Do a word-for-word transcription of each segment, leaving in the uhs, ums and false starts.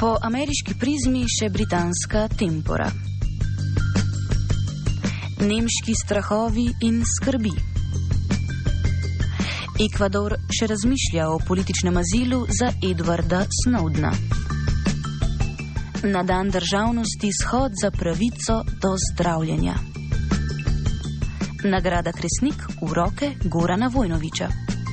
Po ameriški prizmi še britanska tempora. Nemški strahovi in skrbi. Ekvador še razmišlja o političnem azilu za Edwarda Snowdena. Na dan državnosti shod za pravico do zdravljenja. Nagrada Kresnik v roke Gorana Vojnovića.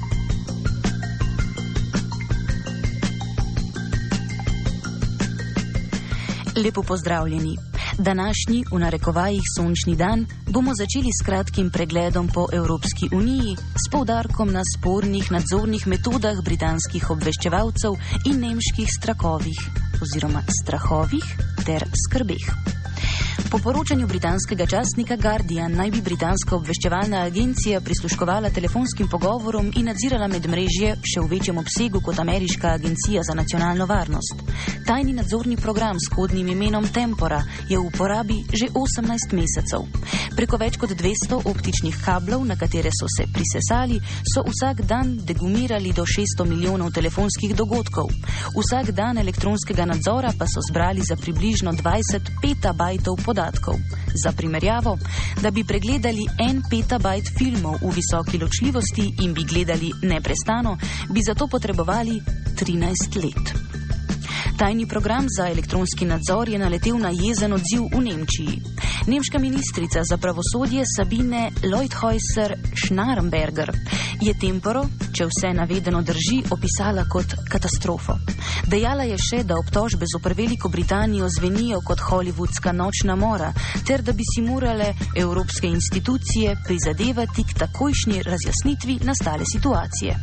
Lepo pozdravljeni. Današnji, v narekovajih sončni dan, bomo začeli s kratkim pregledom po Evropski uniji s poudarkom na spornih nadzornih metodah britanskih obveščevalcev in nemških strahovih oziroma strahovih ter skrbeh. Po poročanju britanskega časnika Guardian naj bi britanska obveščevalna agencija prisluškovala telefonskim pogovorom in nadzirala medmrežje še v večjem obsegu kot ameriška agencija za nacionalno varnost. Tajni nadzorni program s kodnim imenom Tempora je v uporabi že osemnajst mesecev. Preko več kot dvesto optičnih kablov, na katere so se prisesali, so vsak dan degumirali do šeststo milijonov telefonskih dogodkov. Vsak dan elektronskega nadzora pa so zbrali za približno dvajset petabajtov podatkov. Za primerjavo, da bi pregledali en petabajt filmov v visoki ločljivosti in bi gledali neprestano, bi zato potrebovali trinajst let. Tajni program za elektronski nadzor je naletel na jezen odziv v Nemčiji. Nemška ministrica za pravosodje Sabine Leuthäuser-Schnarrenberger je Temporo, če vse navedeno drži, opisala kot katastrofo. Dejala je še, da obtožbe zoper Veliko Britanijo zvenijo kot hollywoodska nočna mora, ter da bi si morale evropske institucije prizadevati k takojšnji razjasnitvi nastale situacije.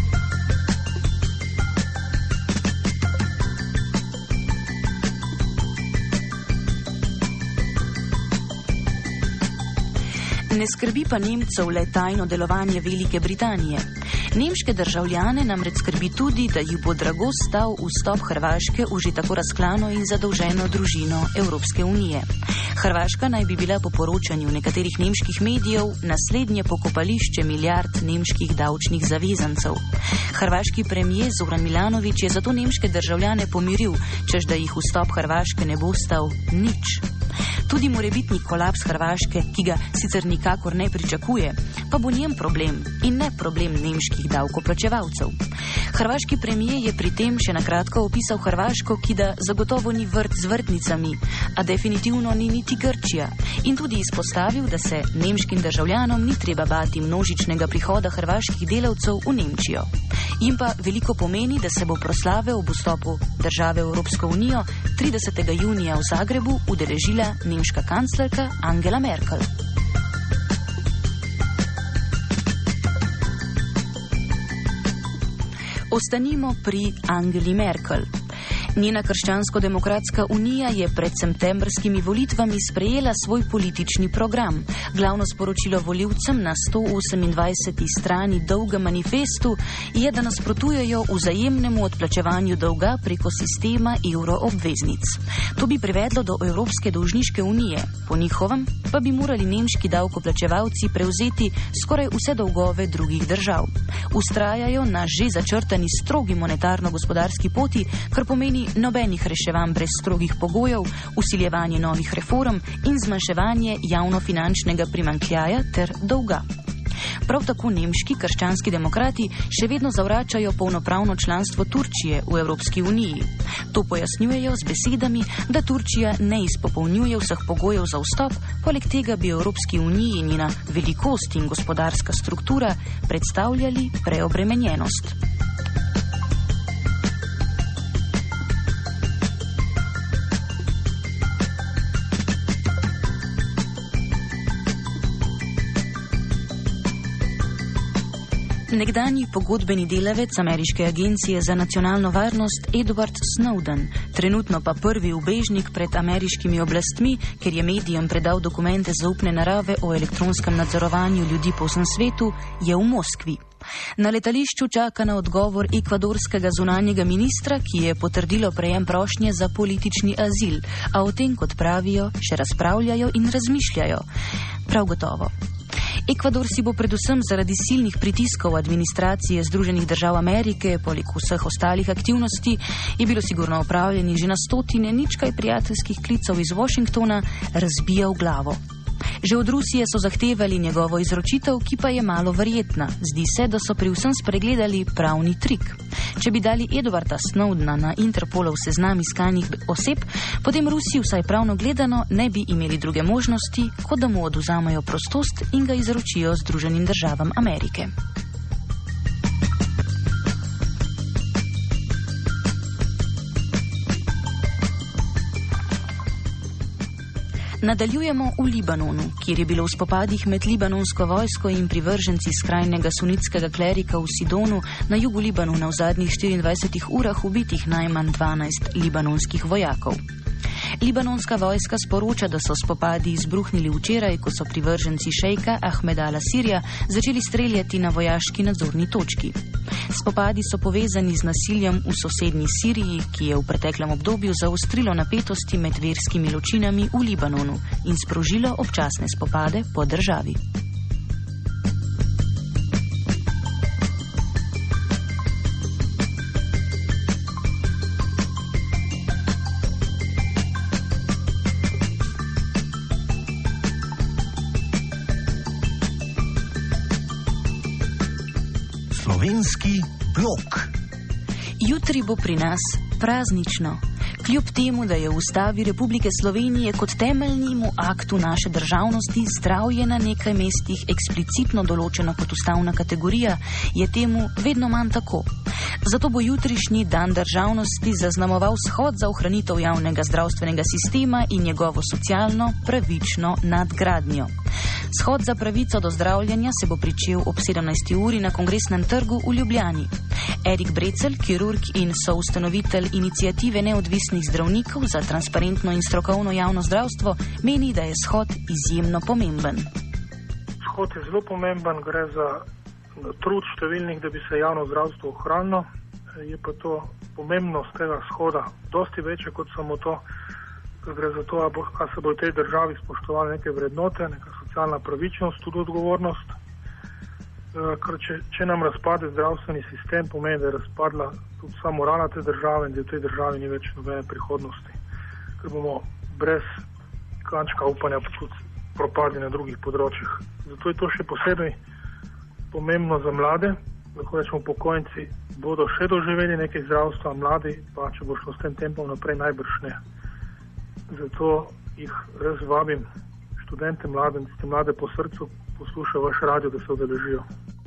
Ne skrbi pa Nemcev le tajno delovanje Velike Britanije. Nemške državljane namreč skrbi tudi, da jih bo drago stal vstop Hrvaške v že tako razklano in zadolženo družino Evropske unije. Hrvaška naj bi bila po poročanju nekaterih nemških medijev naslednje pokopališče milijard nemških davčnih zavezancev. Hrvaški premijer Zoran Milanović je zato nemške državljane pomiril, češ da jih vstop Hrvaške ne bo stal nič. Tudi morebitni kolaps Hrvaške, ki ga sicer nikakor ne pričakuje, pa bo njen problem in ne problem nemških davkoplačevalcev. Hrvaški premijer je pri tem še nakratko opisal Hrvaško, ki da zagotovo ni vrt z vrtnicami, a definitivno ni niti Grčija, in tudi izpostavil, da se nemškim državljanom ni treba bati množičnega prihoda hrvaških delavcev v Nemčijo. Jim pa veliko pomeni, da se bo proslave ob vstopu države v Evropsko unijo tridesetega junija v Zagrebu udeležila nemška kanclerka Angela Merkel. Ostanimo pri Angeli Merkel. Njena krščansko-demokratska unija je pred septembrskimi volitvami sprejela svoj politični program. Glavno sporočilo volivcem na sto osemindvajseti strani dolgem manifestu je, da nasprotujejo vzajemnemu odplačevanju dolga preko sistema evroobveznic. To bi privedlo do Evropske dolžniške unije. Po njihovem pa bi morali nemški davkoplačevalci prevzeti skoraj vse dolgove drugih držav. Vztrajajo na že začrtani strogi monetarno-gospodarski poti, kar pomeni nobenih reševanj brez strogih pogojev, vsiljevanje novih reform in zmanjševanje javnofinančnega primanjkljaja ter dolga. Prav tako nemški krščanski demokrati še vedno zavračajo polnopravno članstvo Turčije v Evropski uniji. To pojasnjujejo z besedami, da Turčija ne izpopolnjuje vseh pogojev za vstop, poleg tega bi Evropski uniji njena velikost in gospodarska struktura predstavljali preobremenjenost. Nekdanji pogodbeni delavec ameriške agencije za nacionalno varnost Edward Snowden, trenutno pa prvi ubežnik pred ameriškimi oblastmi, ker je medijem predal dokumente zaupne narave o elektronskem nadzorovanju ljudi po vsem svetu, je v Moskvi. Na letališču čaka na odgovor ekvadorskega zunanjega ministra, ki je potrdilo prejem prošnje za politični azil, a o tem, kot pravijo, še razpravljajo in razmišljajo. Prav gotovo. Ekvador si bo predvsem zaradi silnih pritiskov administracije Združenih držav Amerike, poleg vseh ostalih aktivnosti, je bilo sigurno opravljeni že na stotine ničkaj prijateljskih klicev iz Washingtona, razbijal glavo. Že od Rusije so zahtevali njegovo izročitev, ki pa je malo verjetna. Zdi se, da so pri vsem spregledali pravni trik. Če bi dali Edwarda Snowdena na Interpolov seznam iskanih oseb, potem Rusi vsaj pravno gledano ne bi imeli druge možnosti, kot da mu odvzamejo prostost in ga izročijo Združenim državam Amerike. Nadaljujemo v Libanonu, kjer je bilo v spopadih med libanonsko vojsko in privrženci skrajnega sunitskega klerika v Sidonu na jugu Libanona v zadnjih štiriindvajsetih urah ubitih najmanj dvanajst libanonskih vojakov. Libanonska vojska sporoča, da so spopadi izbruhnili včeraj, ko so privrženci šejka Ahmeda al-Asirja začeli streljati na vojaški nadzorni točki. Spopadi so povezani z nasiljem v sosednji Siriji, ki je v preteklem obdobju zaostrilo napetosti med verskimi ločinami v Libanonu in sprožilo občasne spopade po državi. Slovenski blok. Jutri bo pri nas praznično. Kljub temu, da je v Ustavi Republike Slovenije kot temeljnemu aktu naše državnosti zdravje na nekaj mestih eksplicitno določeno kot ustavna kategorija, je temu vedno manj tako. Zato bo jutrišnji dan državnosti zaznamoval shod za ohranitev javnega zdravstvenega sistema in njegovo socialno, pravično nadgradnjo. Shod za pravico do zdravljenja se bo pričel ob sedemnajsti uri na Kongresnem trgu v Ljubljani. Erik Brecelj, kirurg in soustanovitelj iniciative neodvisnih zdravnikov za transparentno in strokovno javno zdravstvo, meni, da je shod izjemno pomemben. Shod je zelo pomemben, gre za trud številnih, da bi se javno zdravstvo ohranilo. Je pa to pomembnost tega shoda dosti večja kot samo to, ker gre za to, a se bo v tej državi spoštovali neke vrednote, neka socialna pravičnost, tudi odgovornost. Ker če, če nam razpade zdravstveni sistem, pomeni, da je razpadla tudi vsa morala te države in da v tej državi ni več nobene prihodnosti. Ker bomo brez kančka upanja tudi propadli na drugih področjih. Zato je to še posebej pomembno za mlade, lahko rečemo upokojenci bodo še doživeli nekaj zdravstva, mladi pa, če bo šlo s tem tempom naprej, najbrž ne. Zato jih res vabim, študente, mlade, tiste mlade po srcu, poslušajo vaš radio, da se udeležijo.